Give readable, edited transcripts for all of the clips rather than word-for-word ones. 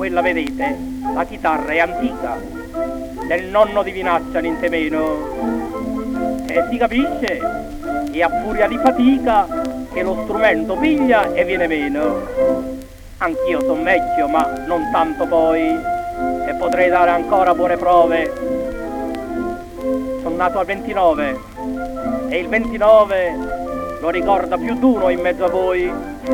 quella vedete, la chitarra è antica, del nonno di Vinaccia niente meno. E si capisce, è a furia di fatica che lo strumento piglia e viene meno. Anch'io son vecchio, ma non tanto poi, e potrei dare ancora buone prove. Sono nato al 29 e il 29 lo ricorda più d'uno in mezzo a voi.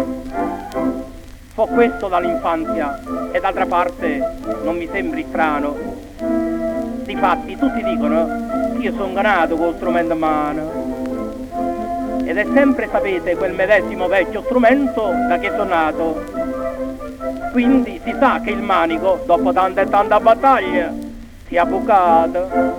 Fo questo dall'infanzia e d'altra parte non mi sembri strano. Difatti tutti dicono che io sono nato col strumento in mano. Ed è sempre, sapete, quel medesimo vecchio strumento da che sono nato. Quindi si sa che il manico, dopo tanta e tanta battaglia, si è bucato.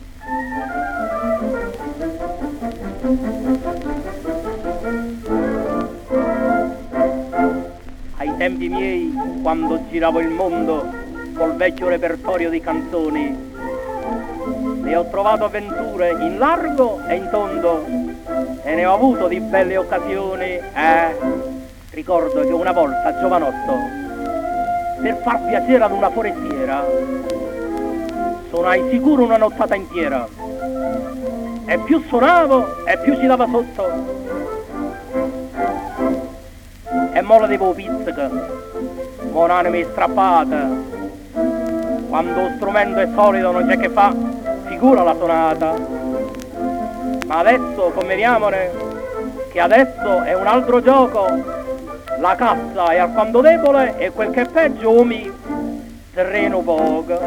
Ai tempi miei, quando giravo il mondo col vecchio repertorio di canzoni, ne ho trovato avventure in largo e in tondo e ne ho avuto di belle occasioni. Ricordo che una volta, giovanotto, per far piacere ad una forestiera, suonai sicuro una nottata intera. E più suonavo e più ci dava sotto. E mo la devo pizzica, mo un'anima è strappata. Quando lo strumento è solido non c'è che fa, figura la suonata. Ma adesso conveniamone che adesso è un altro gioco. La cassa è alquanto debole e quel che è peggio mi terreno poco.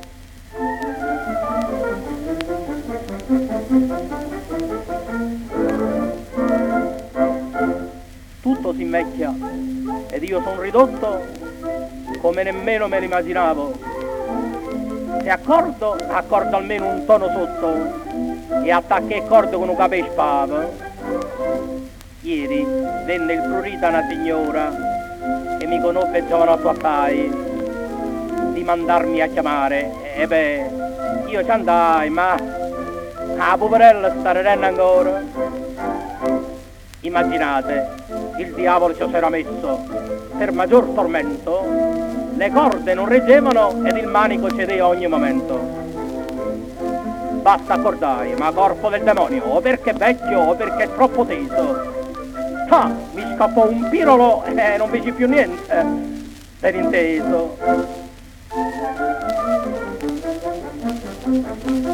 Tutto si invecchia ed io sono ridotto come nemmeno me l'immaginavo. Se accordo almeno un tono sotto e attacchi il cordo con un capo e spava. Ieri venne il prurito a una signora che mi conobbe giovanotto assai di mandarmi a chiamare. E beh, io ci andai, ma la poverella sta ridendo ancora. Immaginate, il diavolo ci s'era messo per maggior tormento, le corde non reggevano ed il manico cedeva ogni momento. Basta accordai, ma corpo del demonio, o perché è vecchio o perché è troppo teso. Mi scappò un pirolo e non feci più niente, ben inteso.